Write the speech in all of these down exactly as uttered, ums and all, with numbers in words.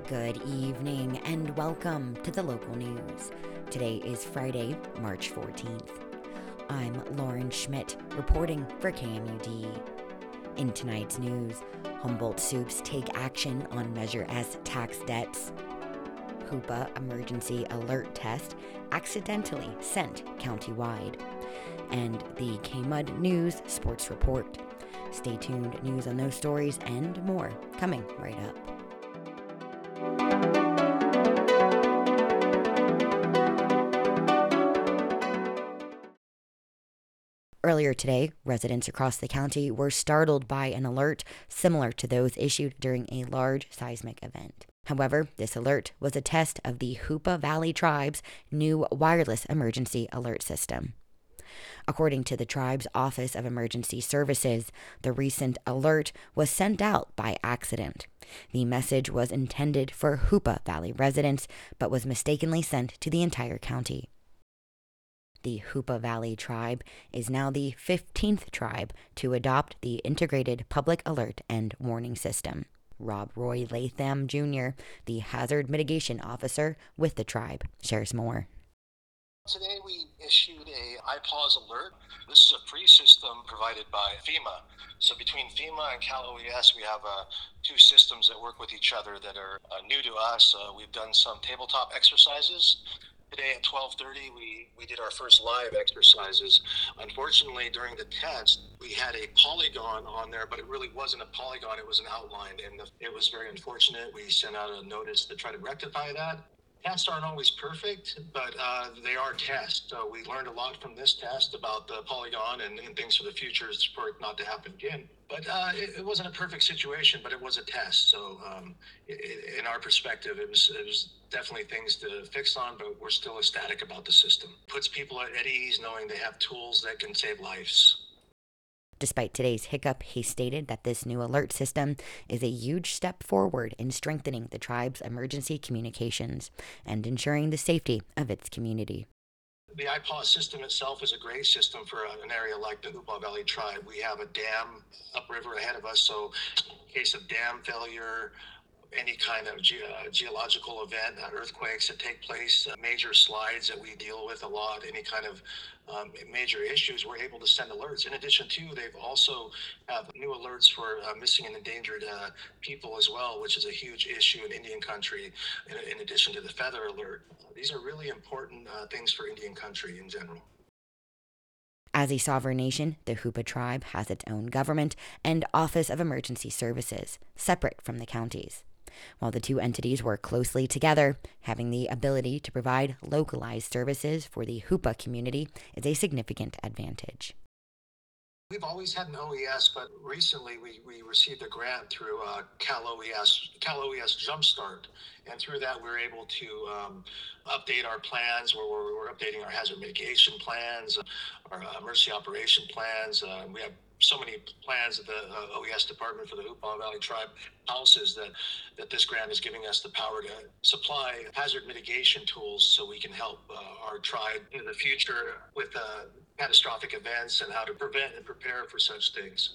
Good evening and welcome to the local news. Today is Friday, March fourteenth. I'm Lauren Schmidt reporting for K M U D. In tonight's news, Humboldt Soups take action on Measure S tax debts. Hoopa emergency alert test accidentally sent countywide. And the K-Mud News Sports Report. Stay tuned, news on those stories and more coming right up. Earlier today, residents across the county were startled by an alert similar to those issued during a large seismic event. However, this alert was a test of the Hoopa Valley Tribe's new wireless emergency alert system. According to the tribe's Office of Emergency Services, the recent alert was sent out by accident. The message was intended for Hoopa Valley residents, but was mistakenly sent to the entire county. The Hoopa Valley Tribe is now the fifteenth tribe to adopt the Integrated Public Alert and Warning System. Rob Roy Latham Junior, the Hazard Mitigation Officer with the tribe, shares more. Today we issued a I PAWS alert. This is a free system provided by FEMA. So between FEMA and Cal O E S, we have uh, two systems that work with each other that are uh, new to us. Uh, we've done some tabletop exercises. Today at twelve thirty, we, we did our first live exercises. Unfortunately, during the test, we had a polygon on there, but it really wasn't a polygon, it was an outline, and the, it was very unfortunate. We sent out a notice to try to rectify that. Tests aren't always perfect, but uh, they are tests. So we learned a lot from this test about the polygon and, and things for the future for it not to happen again. But uh, it, it wasn't a perfect situation, but it was a test. So um, it, in our perspective, it was, it was definitely things to fix on, but we're still ecstatic about the system. Puts people at ease knowing they have tools that can save lives. Despite today's hiccup, he stated that this new alert system is a huge step forward in strengthening the tribe's emergency communications and ensuring the safety of its community. The I PAWS system itself is a great system for an area like the Hoopa Valley Tribe. We have a dam upriver ahead of us, so in case of dam failure, any kind of ge- uh, geological event, uh, earthquakes that take place, uh, major slides that we deal with a lot, any kind of um, major issues, we're able to send alerts. In addition to, they've also have new alerts for uh, missing and endangered uh, people as well, which is a huge issue in Indian country, in, in addition to the feather alert. Uh, these are really important uh, things for Indian country in general. As a sovereign nation, the Hoopa tribe has its own government and Office of Emergency Services, separate from the counties. While the two entities work closely together, having the ability to provide localized services for the Hoopa community is a significant advantage. We've always had an O E S, but recently we, we received a grant through uh, Cal O E S, Cal O E S Jumpstart, and through that we were able to um, update our plans, where we're, we're updating our hazard mitigation plans, our uh, emergency operation plans. Uh, we have so many plans that the uh, O E S department for the Hoopa Valley Tribe houses that, that this grant is giving us the power to supply hazard mitigation tools so we can help uh, our tribe in the future with uh, catastrophic events and how to prevent and prepare for such things.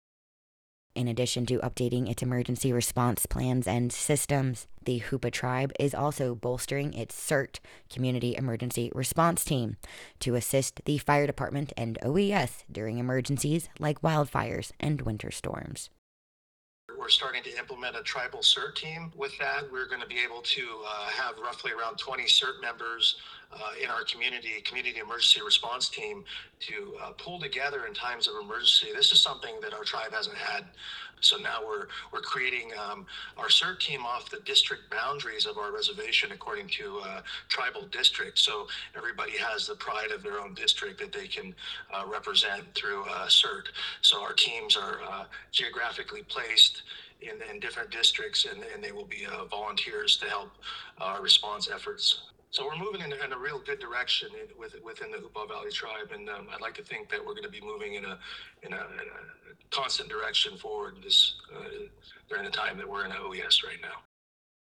In addition to updating its emergency response plans and systems, the Hoopa tribe is also bolstering its CERT, Community Emergency Response Team, to assist the fire department and O E S during emergencies like wildfires and winter storms. We're starting to implement a tribal CERT team. With that, we're going to be able to uh, have roughly around twenty CERT members uh, in our community, community emergency response team to uh, pull together in times of emergency. This is something that our tribe hasn't had. So now we're we're creating um, our CERT team off the district boundaries of our reservation according to uh, tribal district. So everybody has the pride of their own district that they can uh, represent through uh, CERT. So our teams are uh, geographically placed in, in different districts, and, and they will be uh, volunteers to help our response efforts. So we're moving in, in a real good direction in, with, within the Hoopa Valley Tribe, and um, I'd like to think that we're going to be moving in a in a, in a constant direction forward this uh, during the time that we're in O E S right now.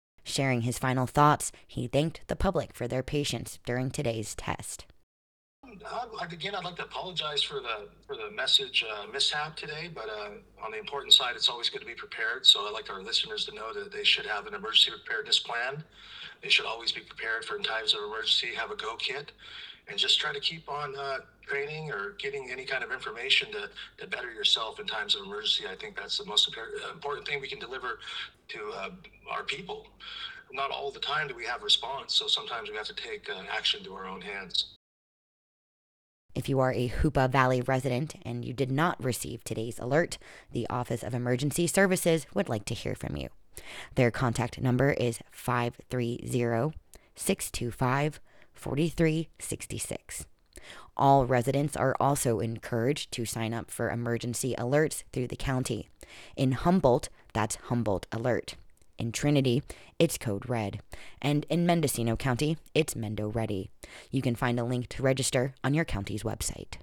Sharing his final thoughts, he thanked the public for their patience during today's test. Um, I, again, I'd like to apologize for the for the message uh, mishap today, but uh, on the important side, it's always good to be prepared. So I'd like our listeners to know that they should have an emergency preparedness plan. They should always be prepared for in times of emergency, have a go kit, and just try to keep on uh, training or getting any kind of information to, to better yourself in times of emergency. I think that's the most important thing we can deliver to uh, our people. Not all the time do we have response, so sometimes we have to take uh, action to our own hands. If you are a Hoopa Valley resident and you did not receive today's alert, the Office of Emergency Services would like to hear from you. Their contact number is five three zero, six two five, four three six six. All residents are also encouraged to sign up for emergency alerts through the county. In Humboldt, that's Humboldt Alert. In Trinity, it's Code Red. And in Mendocino County, it's Mendo Ready. You can find a link to register on your county's website.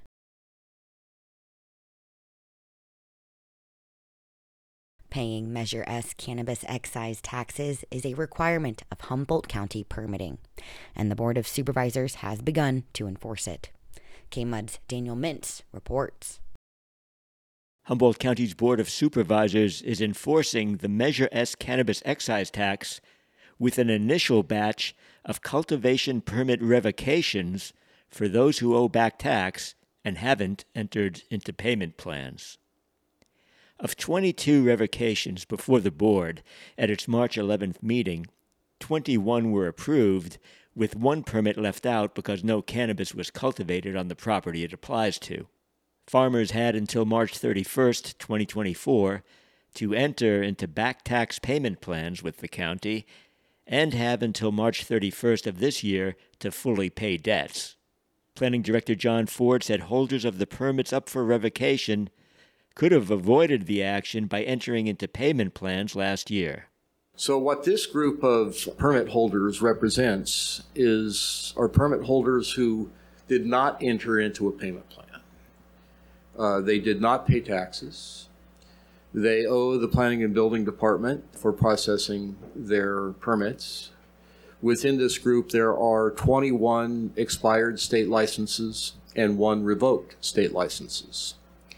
Paying Measure S cannabis excise taxes is a requirement of Humboldt County permitting, and the Board of Supervisors has begun to enforce it. K M U D's Daniel Mintz reports. Humboldt County's Board of Supervisors is enforcing the Measure S cannabis excise tax with an initial batch of cultivation permit revocations for those who owe back tax and haven't entered into payment plans. Of twenty-two revocations before the board at its March eleventh meeting, twenty-one were approved, with one permit left out because no cannabis was cultivated on the property it applies to. Farmers had until March thirty-first, twenty twenty-four, to enter into back tax payment plans with the county and have until March thirty-first of this year to fully pay debts. Planning Director John Ford said holders of the permits up for revocation could have avoided the action by entering into payment plans last year. So what this group of permit holders represents is our permit holders who did not enter into a payment plan. Uh, they did not pay taxes. They owe the Planning and Building Department for processing their permits. Within this group, there are twenty-one expired state licenses and one revoked state licenses.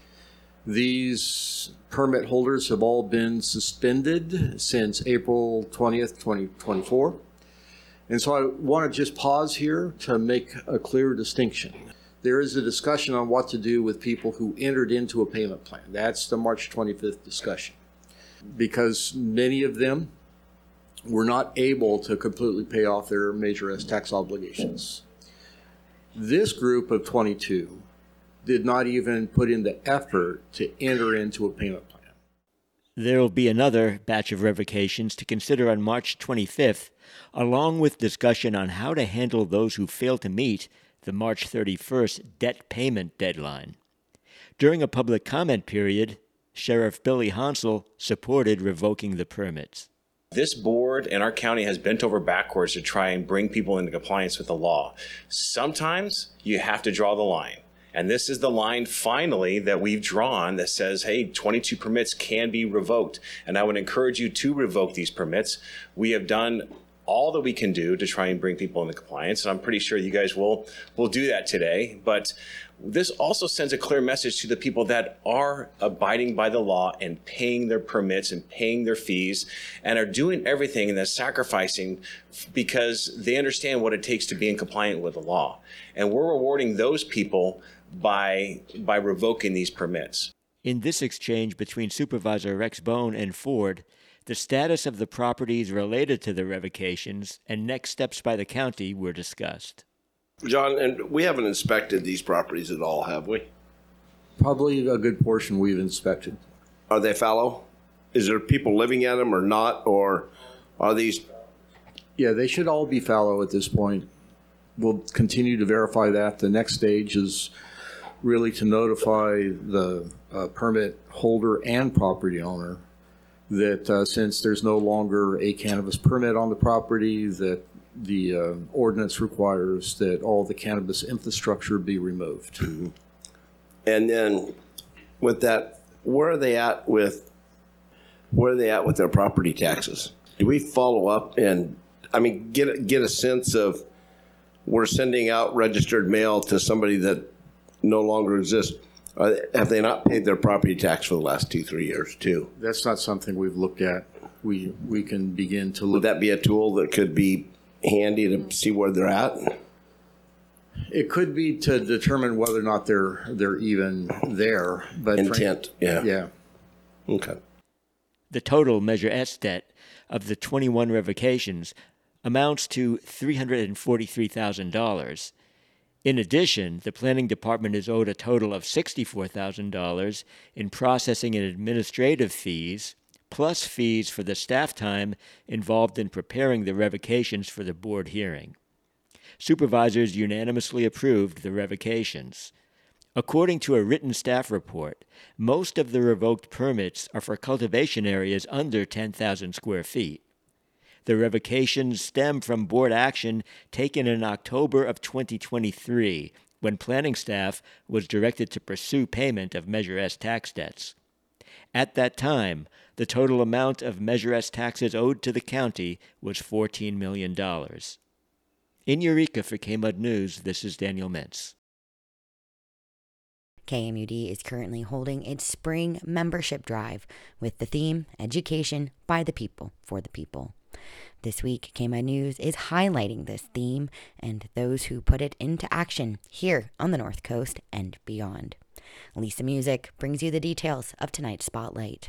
These permit holders have all been suspended since April twentieth, twenty twenty-four. And so I want to just pause here to make a clear distinction. There is a discussion on what to do with people who entered into a payment plan. That's the March twenty-fifth discussion. Because many of them were not able to completely pay off their Measure S tax obligations. This group of twenty-two did not even put in the effort to enter into a payment plan. There will be another batch of revocations to consider on March twenty-fifth, along with discussion on how to handle those who fail to meet the March thirty-first debt payment deadline. During a public comment period, Sheriff Billy Hansel supported revoking the permits. This board and our county has bent over backwards to try and bring people into compliance with the law. Sometimes you have to draw the line. And this is the line finally that we've drawn that says, hey, twenty-two permits can be revoked. And I would encourage you to revoke these permits. We have done all that we can do to try and bring people into compliance. And I'm pretty sure you guys will, will do that today. But this also sends a clear message to the people that are abiding by the law and paying their permits and paying their fees and are doing everything and they're sacrificing because they understand what it takes to be in compliance with the law. And we're rewarding those people by, by revoking these permits. In this exchange between Supervisor Rex Bone and Ford, the status of the properties related to the revocations and next steps by the county were discussed. John, and we haven't inspected these properties at all, have we? Probably a good portion we've inspected. Are they fallow? Is there people living in them or not? Or are these? Yeah, they should all be fallow at this point. We'll continue to verify that. The next stage is really to notify the uh, permit holder and property owner that uh, since there's no longer a cannabis permit on the property, that the uh, ordinance requires that all the cannabis infrastructure be removed. Mm-hmm. And then with that, where are they at with, where are they at with their property taxes? Do we follow up and, I mean, get, get a sense of we're sending out registered mail to somebody that no longer exists, uh, have they not paid their property tax for the last two, three years too? That's not something we've looked at. We we can begin to Would look. that be a tool that could be handy to see where they're at? It could be to determine whether or not they're they're even there. But Intent, yeah. Yeah. Okay. The total Measure S debt of the twenty-one revocations amounts to three hundred forty-three thousand dollars. In addition, the planning department is owed a total of sixty-four thousand dollars in processing and administrative fees, plus fees for the staff time involved in preparing the revocations for the board hearing. Supervisors unanimously approved the revocations. According to a written staff report, most of the revoked permits are for cultivation areas under ten thousand square feet. The revocations stem from board action taken in October of twenty twenty-three, when planning staff was directed to pursue payment of Measure S tax debts. At that time, the total amount of Measure S taxes owed to the county was fourteen million dollars. In Eureka for K M U D News, this is Daniel Mintz. K M U D is currently holding its spring membership drive with the theme Education by the People for the People. This week, K M U D News is highlighting this theme and those who put it into action here on the North Coast and beyond. Lisa Music brings you the details of tonight's Spotlight.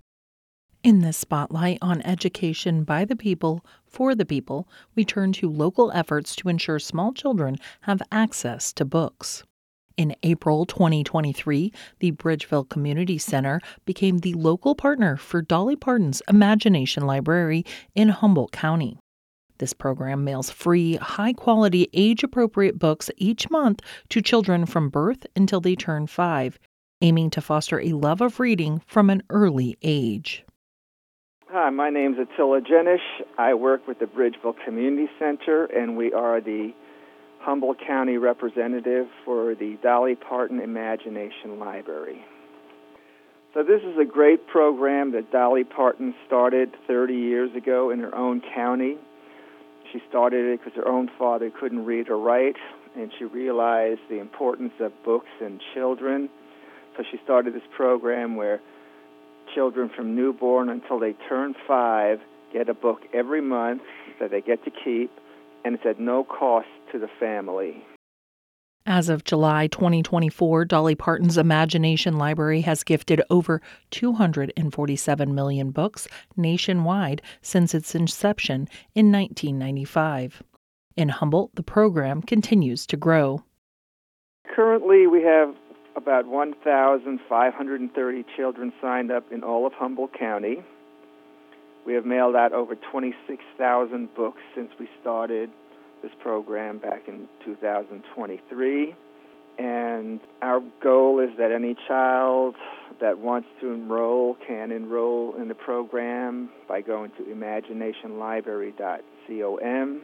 In this Spotlight on Education by the People, for the People, we turn to local efforts to ensure small children have access to books. In April twenty twenty-three, the Bridgeville Community Center became the local partner for Dolly Parton's Imagination Library in Humboldt County. This program mails free, high-quality, age-appropriate books each month to children from birth until they turn five, aiming to foster a love of reading from an early age. Hi, my name is Attila Jenish. I work with the Bridgeville Community Center, and we are the Humboldt County representative for the Dolly Parton Imagination Library. So this is a great program that Dolly Parton started thirty years ago in her own county. She started it because her own father couldn't read or write, and she realized the importance of books and children. So she started this program where children from newborn until they turn five get a book every month that they get to keep, and it's at no cost to the family. As of July twenty twenty-four, Dolly Parton's Imagination Library has gifted over two hundred forty-seven million books nationwide since its inception in nineteen ninety-five. In Humboldt, the program continues to grow. Currently, we have about one thousand five hundred thirty children signed up in all of Humboldt County. We have mailed out over twenty-six thousand books since we started this program back in two thousand twenty-three. And our goal is that any child that wants to enroll can enroll in the program by going to imagination library dot com.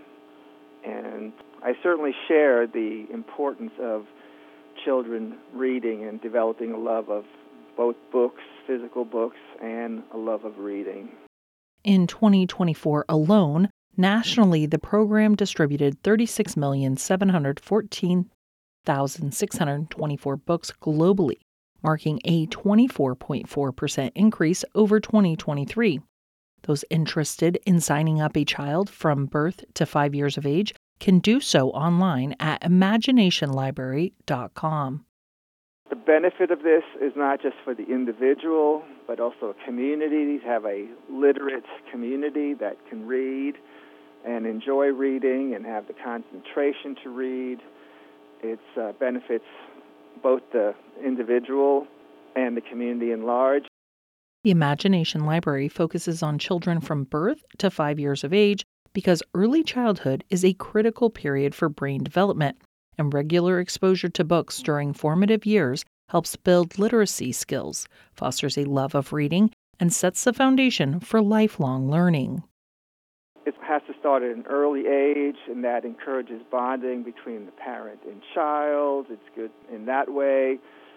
And I certainly share the importance of children reading and developing a love of both books, physical books, and a love of reading. In twenty twenty-four alone, nationally, the program distributed thirty-six million seven hundred fourteen thousand six hundred twenty-four books globally, marking a twenty-four point four percent increase over twenty twenty-three. Those interested in signing up a child from birth to five years of age can do so online at imagination library dot com. The benefit of this is not just for the individual, but also a community. To have a literate community that can read and enjoy reading and have the concentration to read. It uh, benefits both the individual and the community in large. The Imagination Library focuses on children from birth to five years of age because early childhood is a critical period for brain development, and regular exposure to books during formative years helps build literacy skills, fosters a love of reading, and sets the foundation for lifelong learning. It has to start at an early age, and that encourages bonding between the parent and child. It's good in that way.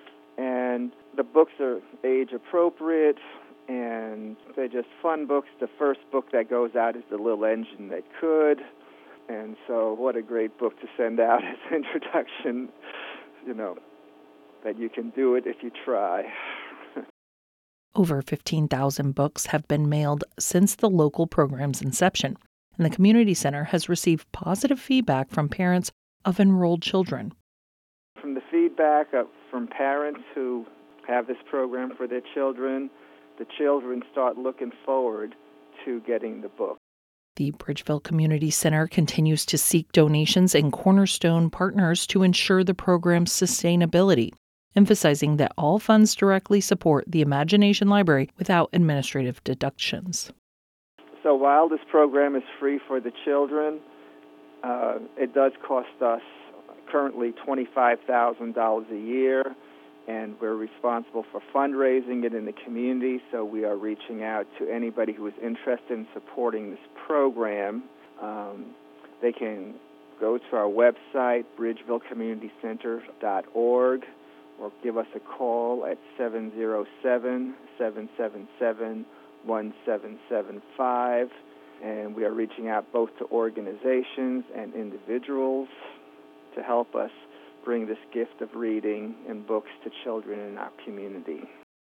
And the books are age appropriate, and they're just fun books. The first book that goes out is The Little Engine That Could. And so what a great book to send out as an introduction, you know, that you can do it if you try. Over fifteen thousand books have been mailed since the local program's inception, and the community center has received positive feedback from parents of enrolled children. From the feedback of, from parents who have this program for their children, the children start looking forward to getting the book. The Bridgeville Community Center continues to seek donations and cornerstone partners to ensure the program's sustainability, emphasizing that all funds directly support the Imagination Library without administrative deductions. So while this program is free for the children, uh, it does cost us currently twenty-five thousand dollars a year, and we're responsible for fundraising it in the community, so we are reaching out to anybody who is interested in supporting this program. Um, they can go to our website, bridgeville community center dot org, or give us a call at seven zero seven, seven seven seven, one seven seven five. And we are reaching out both to organizations and individuals to help us bring this gift of reading and books to children in our community.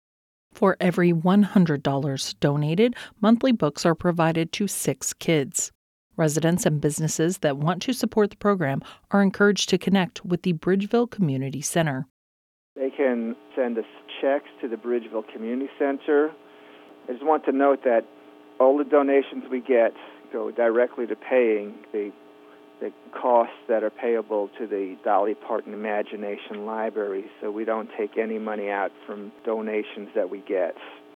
For every one hundred dollars donated, monthly books are provided to six kids. Residents and businesses that want to support the program are encouraged to connect with the Bridgeville Community Center. They can send us checks to the Bridgeville Community Center. I just want to note that all the donations we get go directly to paying the the costs that are payable to the Dolly Parton Imagination Library, so we don't take any money out from donations that we get.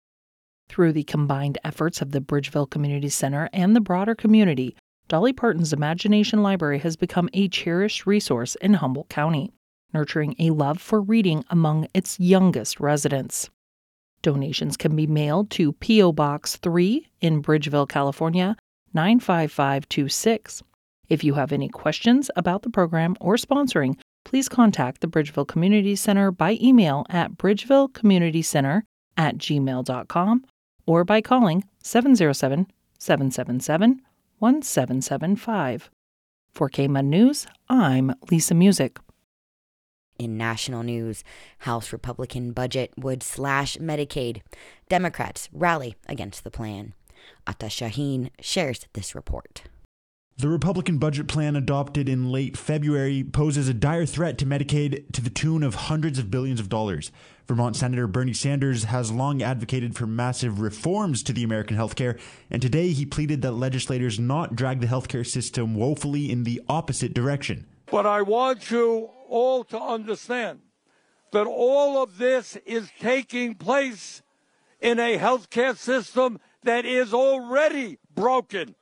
Through the combined efforts of the Bridgeville Community Center and the broader community, Dolly Parton's Imagination Library has become a cherished resource in Humboldt County, nurturing a love for reading among its youngest residents. Donations can be mailed to P O Box three in Bridgeville, California, nine five five two six. If you have any questions about the program or sponsoring, please contact the Bridgeville Community Center by email at bridgevillecommunitycenter at gmail dot com or by calling seven zero seven, seven seven seven, one seven seven five. For K M U N News, I'm Lisa Music. In national news, House Republican budget would slash Medicaid. Democrats rally against the plan. Atta Shaheen shares this report. The Republican budget plan adopted in late February poses a dire threat to Medicaid to the tune of hundreds of billions of dollars. Vermont Senator Bernie Sanders has long advocated for massive reforms to the American healthcare, and today he pleaded that legislators not drag the healthcare system woefully in the opposite direction. But I want you all to understand that all of this is taking place in a healthcare system that is already broken.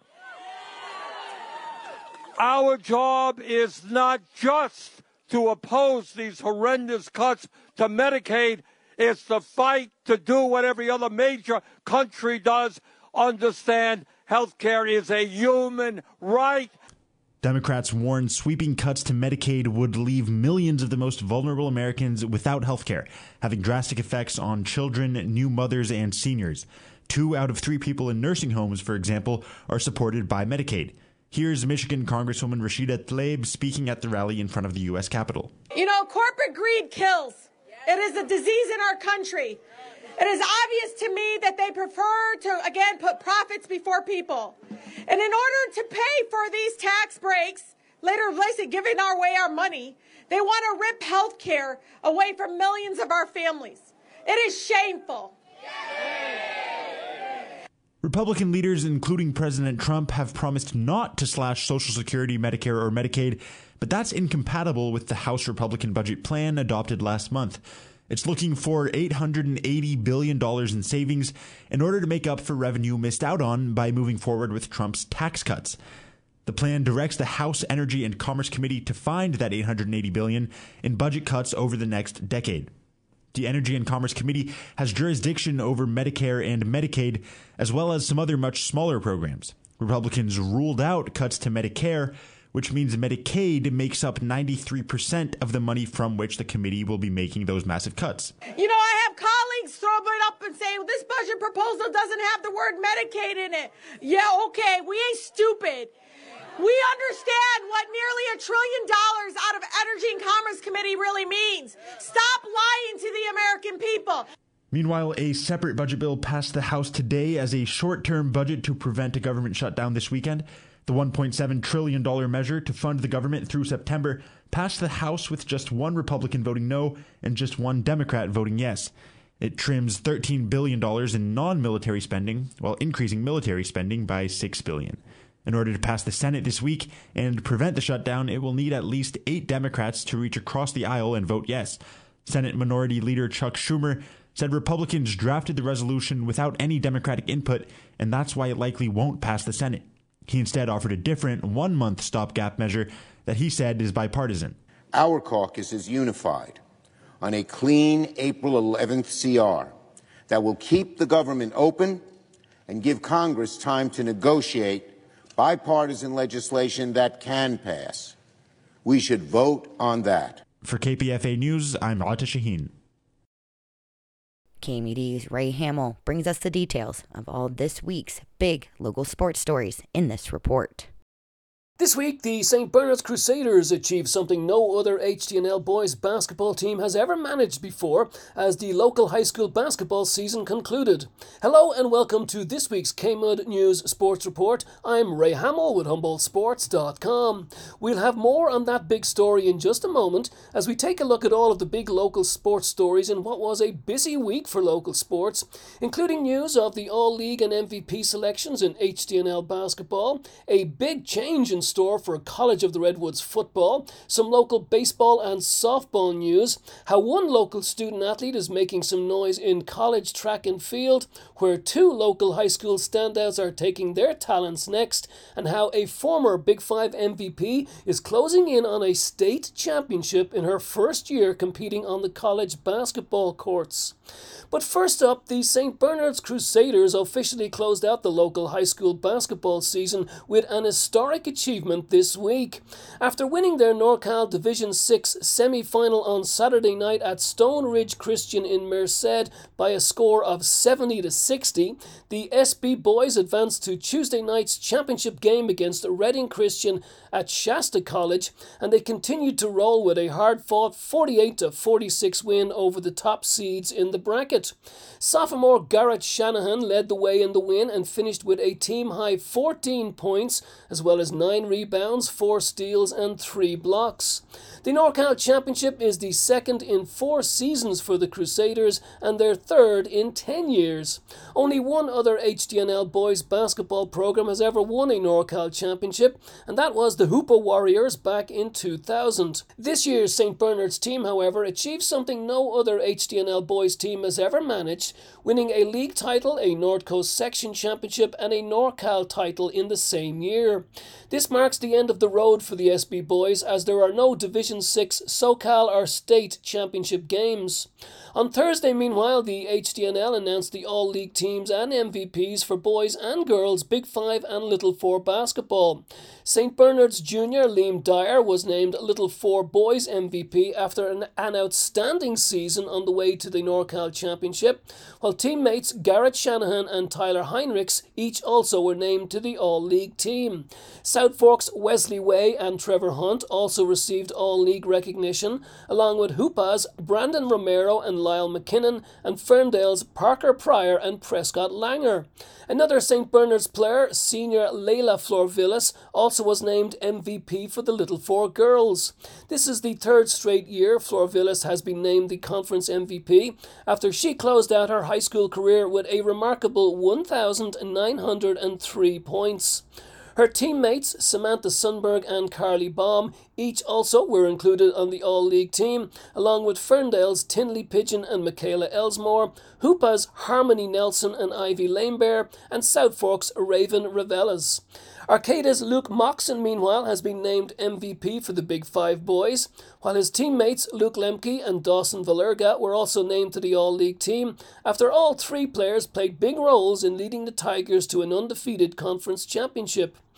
Our job is not just to oppose these horrendous cuts to Medicaid. It's to fight to do what every other major country does. Understand healthcare is a human right. Democrats warn sweeping cuts to Medicaid would leave millions of the most vulnerable Americans without health care, having drastic effects on children, new mothers, and seniors. Two out of three people in nursing homes, for example, are supported by Medicaid. Here's Michigan Congresswoman Rashida Tlaib speaking at the rally in front of the U S Capitol. You know, corporate greed kills. It is a disease in our country. It is obvious to me that they prefer to, again, put profits before people. And in order to pay for these tax breaks, later basically giving our way our money, they want to rip health care away from millions of our families. It is shameful. Republican leaders, including President Trump, have promised not to slash Social Security, Medicare, or Medicaid, but that's incompatible with the House Republican budget plan adopted last month. It's looking for eight hundred eighty billion dollars in savings in order to make up for revenue missed out on by moving forward with Trump's tax cuts. The plan directs the House Energy and Commerce Committee to find that eight hundred eighty billion dollars in budget cuts over the next decade. The Energy and Commerce Committee has jurisdiction over Medicare and Medicaid, as well as some other much smaller programs. Republicans ruled out cuts to Medicare, which means Medicaid makes up ninety-three percent of the money from which the committee will be making those massive cuts. You know, I have colleagues throw it up and say, well, this budget proposal doesn't have the word Medicaid in it. Yeah, okay, we ain't stupid. We understand what nearly a trillion dollars out of Energy and Commerce Committee really means. Stop lying to the American people. Meanwhile, a separate budget bill passed the House today as a short-term budget to prevent a government shutdown this weekend. The one point seven trillion dollars measure to fund the government through September passed the House with just one Republican voting no and just one Democrat voting yes. It trims thirteen billion dollars in non-military spending while increasing military spending by six billion dollars. In order to pass the Senate this week and prevent the shutdown, it will need at least eight Democrats to reach across the aisle and vote yes. Senate Minority Leader Chuck Schumer said Republicans drafted the resolution without any Democratic input, and that's why it likely won't pass the Senate. He instead offered a different one-month stopgap measure that he said is bipartisan. Our caucus is unified on a clean April eleventh C R that will keep the government open and give Congress time to negotiate bipartisan legislation that can pass. We should vote on that. For K P F A News, I'm Ata Shaheen. K M U D's Ray Hamill brings us the details of all this week's big local sports stories in this report. This week, the Saint Bernard's Crusaders achieved something no other H D N L boys basketball team has ever managed before as the local high school basketball season concluded. Hello and welcome to this week's K M U D News Sports Report. I'm Ray Hamill with Humboldt Sports dot com. We'll have more on that big story in just a moment as we take a look at all of the big local sports stories in what was a busy week for local sports, including news of the All-League and M V P selections in H D N L basketball, a big change in store for College of the Redwoods football, some local baseball and softball news, how one local student athlete is making some noise in college track and field, where two local high school standouts are taking their talents next, and how a former Big Five M V P is closing in on a state championship in her first year competing on the college basketball courts. But first up, the Saint Bernard's Crusaders officially closed out the local high school basketball season with an historic achievement this week. After winning their NorCal Division six semi-final on Saturday night at Stone Ridge Christian in Merced by a score of seventy to sixty, the S B boys advanced to Tuesday night's championship game against Reading Christian at Shasta College, and they continued to roll with a hard-fought forty-eight to forty-six win over the top seeds in the bracket. Sophomore Garrett Shanahan led the way in the win and finished with a team-high fourteen points, as well as nine rebounds, four steals, and three blocks. The NorCal Championship is the second in four seasons for the Crusaders and their third in ten years. Only one other H D N L boys basketball program has ever won a NorCal Championship, and that was the Hoopa Warriors back in two thousand. This year's Saint Bernard's team, however, achieved something no other H D N L boys team has ever managed, winning a league title, a North Coast Section Championship, and a NorCal title in the same year. This marks the end of the road for the S B boys, as there are no Division six SoCal or State Championship games. On Thursday, meanwhile, the H D N L announced the All-League teams and M V Ps for boys and girls Big Five and Little Four basketball. Saint Bernard's Junior Liam Dyer was named Little Four Boys M V P after an, an outstanding season on the way to the NorCal Championship, while teammates Garrett Shanahan and Tyler Heinrichs each also were named to the All-League team. South Fork's Wesley Way and Trevor Hunt also received All-League recognition, along with Hoopa's Brandon Romero and Lyle McKinnon, and Ferndale's Parker Pryor and Prescott Langer. Another Saint Bernard's player, senior Layla Florvillas, also was named M V P for the Little Four girls. This is the third straight year Florvillas has been named the conference M V P, after she closed out her high school career with a remarkable one thousand nine hundred three points. Her teammates, Samantha Sundberg and Carly Baum, each also were included on the All-League team, along with Ferndale's Tinley Pigeon and Michaela Elsmore, Hoopa's Harmony Nelson and Ivy Lanebear, and South Fork's Raven Ravellas. Arcada's Luke Moxon, meanwhile, has been named M V P for the Big Five boys, while his teammates Luke Lemke and Dawson Valerga were also named to the All-League team, after all three players played big roles in leading the Tigers to an undefeated conference championship.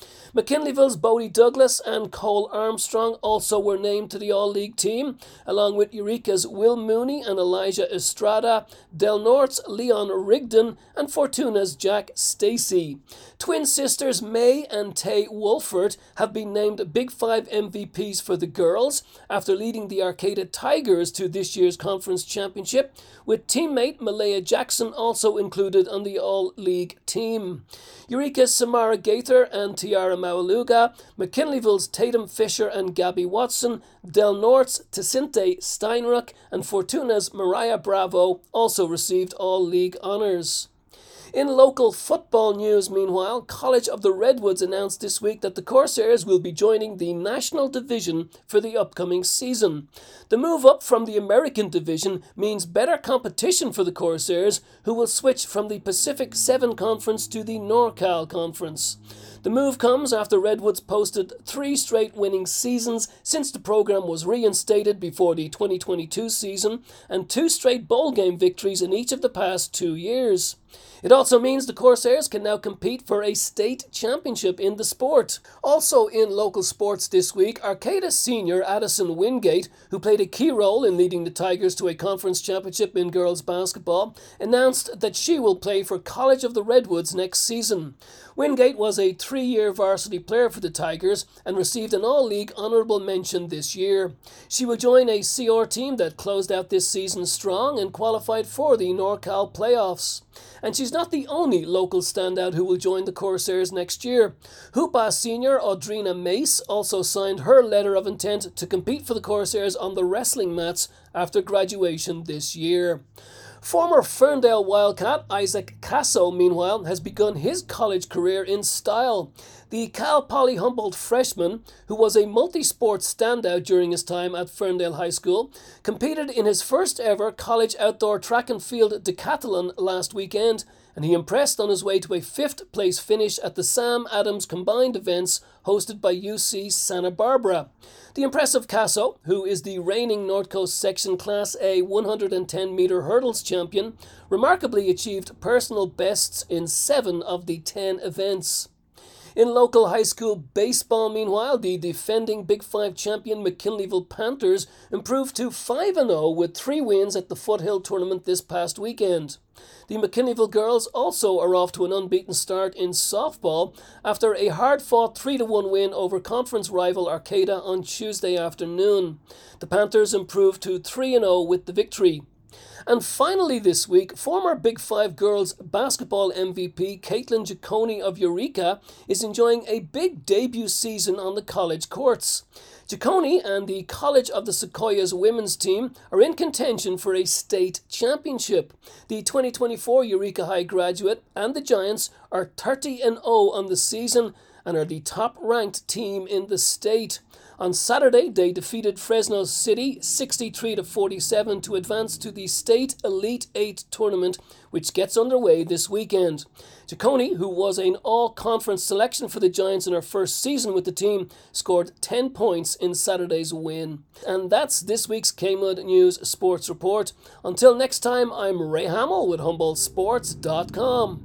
McKinleyville's Bodie Douglas and Cole Armstrong also were named to the All-League team, along with Eureka's Will Mooney and Elijah Estrada, Del Norte's Leon Rigdon, and Fortuna's Jack Stacey. Twin sisters May and Tay Wolford have been named Big Five M V Ps for the girls after leading the Arcata Tigers to this year's conference championship, with teammate Malaya Jackson also included on the All-League team. Eureka's Samara Gaither and Tiara Mawaluga, McKinleyville's Tatum Fisher and Gabby Watson, Del Norte's Tacinte Steinruck, and Fortuna's Mariah Bravo also received All-League honours. In local football news, meanwhile, College of the Redwoods announced this week that the Corsairs will be joining the National Division for the upcoming season. The move up from the American Division means better competition for the Corsairs, who will switch from the Pacific seven Conference to the NorCal Conference. The move comes after Redwoods posted three straight winning seasons since the program was reinstated before the twenty twenty-two season, and two straight bowl game victories in each of the past two years. It also means the Corsairs can now compete for a state championship in the sport. Also in local sports this week, Arcata senior Addison Wingate, who played a key role in leading the Tigers to a conference championship in girls basketball, announced that she will play for College of the Redwoods next season. Wingate was a three-year varsity player for the Tigers and received an All-League honourable mention this year. She will join a C R team that closed out this season strong and qualified for the NorCal playoffs. And she's not the only local standout who will join the Corsairs next year. Hoopa senior Audrina Mace also signed her letter of intent to compete for the Corsairs on the wrestling mats after graduation this year. Former Ferndale Wildcat Isaac Casso, meanwhile, has begun his college career in style. The Cal Poly Humboldt freshman, who was a multi-sport standout during his time at Ferndale High School, competed in his first ever college outdoor track and field decathlon last weekend, and he impressed on his way to a fifth place finish at the Sam Adams Combined events hosted by U C Santa Barbara. The impressive Casso, who is the reigning North Coast Section Class A one hundred ten metre hurdles champion, remarkably achieved personal bests in seven of the ten events. In local high school baseball, meanwhile, the defending Big Five champion McKinleyville Panthers improved to five and oh with three wins at the Foothill tournament this past weekend. The McKinleyville girls also are off to an unbeaten start in softball after a hard-fought three to one win over conference rival Arcata on Tuesday afternoon. The Panthers improved to three and oh with the victory. And finally this week, former Big Five girls basketball M V P Caitlin Giacone of Eureka is enjoying a big debut season on the college courts. Giacone and the College of the Sequoias women's team are in contention for a state championship. The twenty twenty-four Eureka High graduate and the Giants are thirty and oh on the season and are the top-ranked team in the state. On Saturday, they defeated Fresno City sixty-three to forty-seven to advance to the State Elite Eight tournament, which gets underway this weekend. Giacone, who was an all-conference selection for the Giants in her first season with the team, scored ten points in Saturday's win. And that's this week's K M U D News Sports Report. Until next time, I'm Ray Hamill with Humboldt Sports dot com.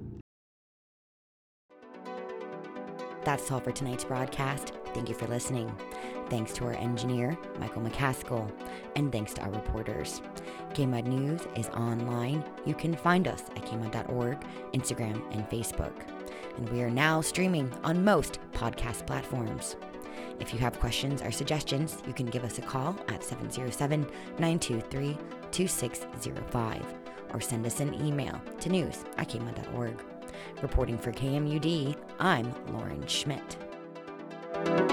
That's all for tonight's broadcast. Thank you for listening. Thanks to our engineer, Michael McCaskill, and thanks to our reporters. K M U D News is online. You can find us at K M U D dot org, Instagram, and Facebook. And we are now streaming on most podcast platforms. If you have questions or suggestions, you can give us a call at seven oh seven, nine two three, two six oh five or send us an email to news at K M U D dot org. Reporting for K M U D, I'm Lauren Schmidt.